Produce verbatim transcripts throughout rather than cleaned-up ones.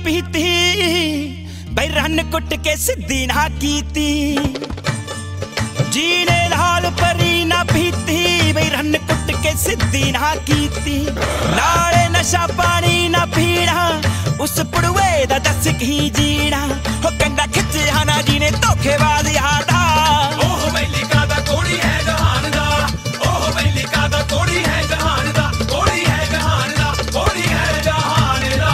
पीती बई रन कुट के सिद्धी ना कीती जीने लाल परी ना पीती बई रन कुट के सिद्धी ना कीती नाले नशा पानी ना पीना उस पुड़वे दा दस की जीना हो कंगा खिच्चिया ना जीने धोखेबाज यादा ओह बैली कादा कोड़ी है जहान दा ओह बैली कादा कोड़ी है जहान दा कोड़ी है जहान दा कोड़ी है जहान दा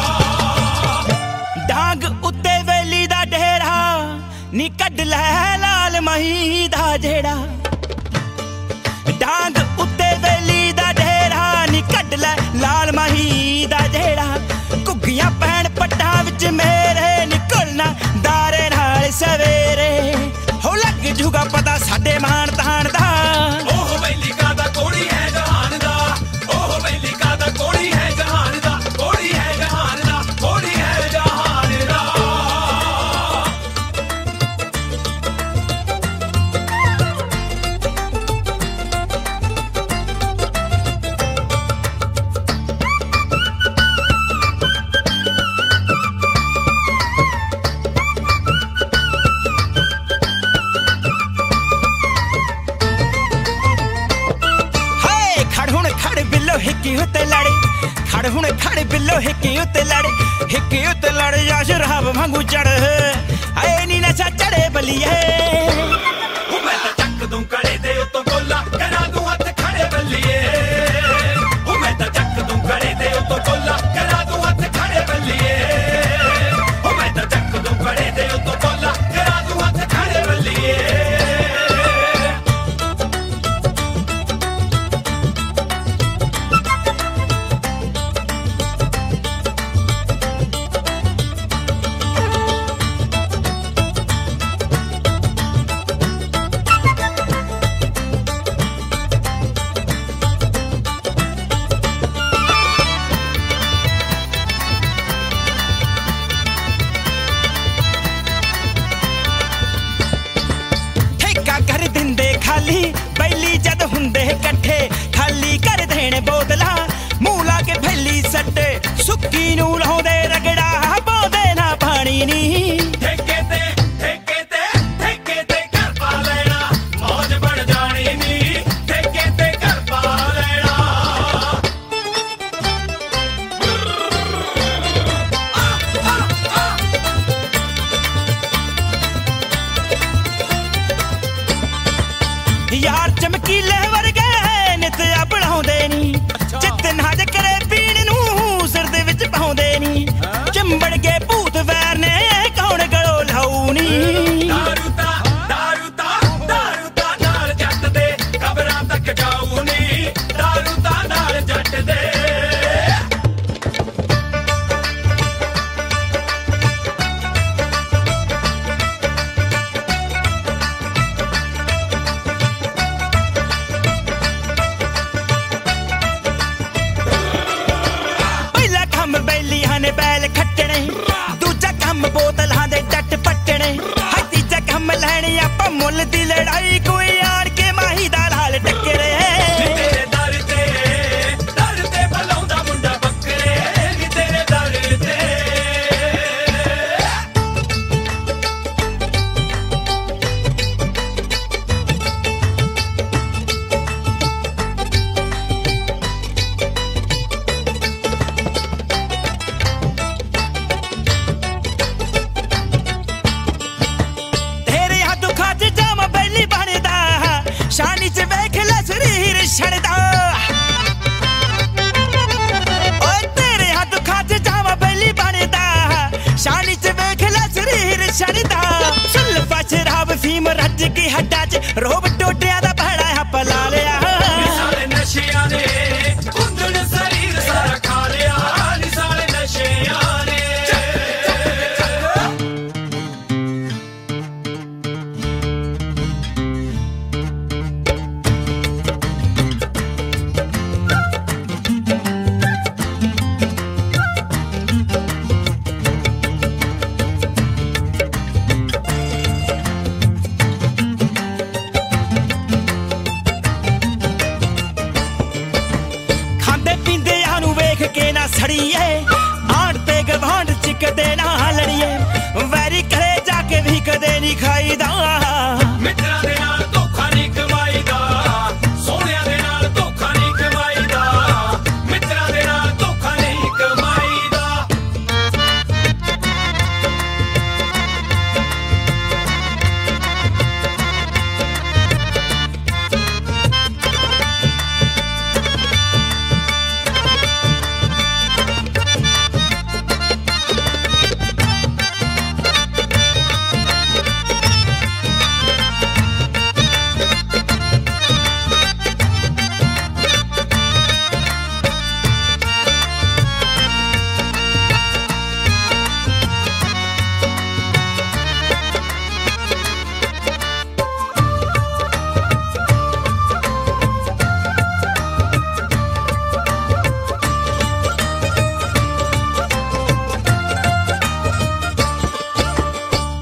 डांग उत्ते वेली दा डेरा नी कड लै लाल मही दा जेड़ा डांग उत्ते वेली दा डेरा नी कड लै लाल मही दा जेड़ा घुग्गियां पैण पट्टा विच मेरे निकलना दारे नाल सवेरे हो लग जूगा पता साडे मान तान दा ओह बैली कादा कोड़ी है जहान दा ओह बैली कादा कोड़ी है जहान दा कोड़ी है जहान दा कोड़ी है जहान दा हिक्की उत्ते लड़े खड़ हुण खड़ बिल्लो हिक्की उत्ते लड़े हिक्की उत्ते लड़े या शराब वांगू चढ़ आए नी नशा चढ़े बलिए मैं तो चक दूं कड़े दे उतो गोला करा दूं हथ खड़े बल्लिए मैं तो चक दूं कड़े दे उतो गोला करा दूं हथ खड़े बल्लिए मैं तो चक दूं कड़े दे उतो गोला करा दूं हथ खड़े बल्लिए खाली बैली जद हुंदे कट्ठे खाली कर देने बोतला मूंह ला के फैली सट्टे सुक्की नू लाउंदे रगड़ा पाउंदे ना पानी नी ठेके ते ठेके ते ठेके ते कर पा लेना मौज बन जानी नी ठेके ते कर पा लेना यार चमकीले वर्गे नित बढ़ाउंदे नी चित नाज करे पीण नू सिर दे विच पाउंदे नी चिंबड़ के भूत वैर ने कौन गलो लाऊ नी दारू ता दारू ता दारू ता नाल जट दे कबरां तक जाऊ नी दारू ता नाल जट दे बैल खट्टने दूजा कम बोतलां दे डट पट्टने हाय तीजा कम लैनी आपां मुੱਲ दी लड़ाई कोई आड़ के माही दा लाल टक्करे तेरे दर ते दर ते बलाउंदा मुंडा बकरे नी तेरे दर ते छड़दा ओए तेरे हाथ खाच जावा बैली बनदा शानी च वेख लै शरीर छड़दा सुल्फा शराब फीम रज की हड्डा च रोब टोटिया दा भड़ा हप ला लिया सारे नशियां ने कुंदन शरीर सारा खा लिया नी सारे नशियां ने ਨਹੀਂ ਖਾਈਦਾ ਮਿੱਤਰਾਂ ਦੇ ਨਾਲ ਧੋਖਾ ਨਹੀਂ ਕਮਾਈਦਾ ਸੋਹਣਿਆਂ ਦੇ ਨਾਲ ਧੋਖਾ ਨਹੀਂ ਕਮਾਈਦਾ ਮਿੱਤਰਾਂ ਦੇ ਨਾਲ ਧੋਖਾ ਨਹੀਂ ਕਮਾਈਦਾ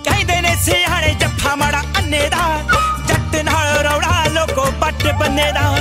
ਸਿਆਣੇ ਜੱਫਾ ਮਾੜਾ ਅੰਨੇ ਦਾ ਜੱਟ ਨਾਲ ਰੌਲਾ ਲੋਕੋ ਪੱਟ ਬੰਨੇ ਦਾ